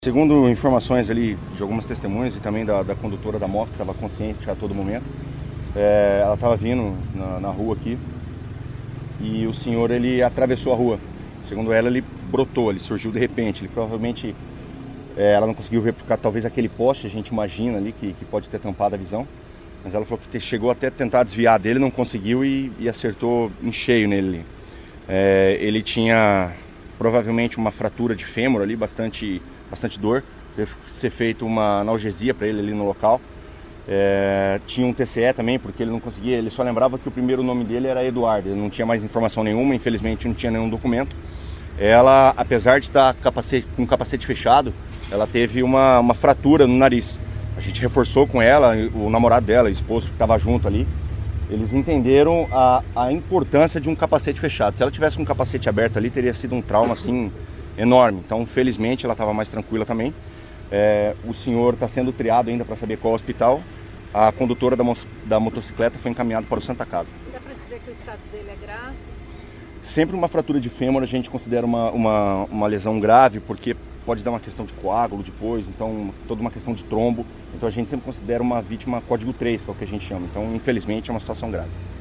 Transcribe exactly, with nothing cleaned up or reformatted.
Segundo informações ali de algumas testemunhas e também da, da condutora da moto, que estava consciente a todo momento, é, ela estava vindo na, na rua aqui e o senhor ele atravessou a rua. Segundo ela, ele brotou, ele surgiu de repente. Ele provavelmente, é, ela não conseguiu ver por causa, talvez aquele poste, a gente imagina ali que, que pode ter tampado a visão. Mas ela falou que te, chegou até a tentar desviar dele, não conseguiu e, e acertou em cheio nele. É, ele tinha provavelmente uma fratura de fêmur ali, bastante... bastante dor, teve que ser feita uma analgesia para ele ali no local. É, tinha um T C E também, porque ele não conseguia, ele só lembrava que o primeiro nome dele era Eduardo, ele não tinha mais informação nenhuma, infelizmente não tinha nenhum documento. Ela, apesar de estar capacete, com o capacete fechado, ela teve uma, uma fratura no nariz. A gente reforçou com ela, o namorado dela, o esposo que estava junto ali, eles entenderam a, a importância de um capacete fechado. Se ela tivesse um capacete aberto ali, teria sido um trauma assim enorme. Então, felizmente, ela estava mais tranquila também. É, o senhor está sendo triado ainda para saber qual hospital. A condutora da, mo da motocicleta foi encaminhada para o Santa Casa. Dá para dizer que o estado dele é grave? Sempre uma fratura de fêmur a gente considera uma, uma, uma lesão grave, porque pode dar uma questão de coágulo depois, então toda uma questão de trombo. Então a gente sempre considera uma vítima código três, que é o que a gente chama. Então, infelizmente, é uma situação grave.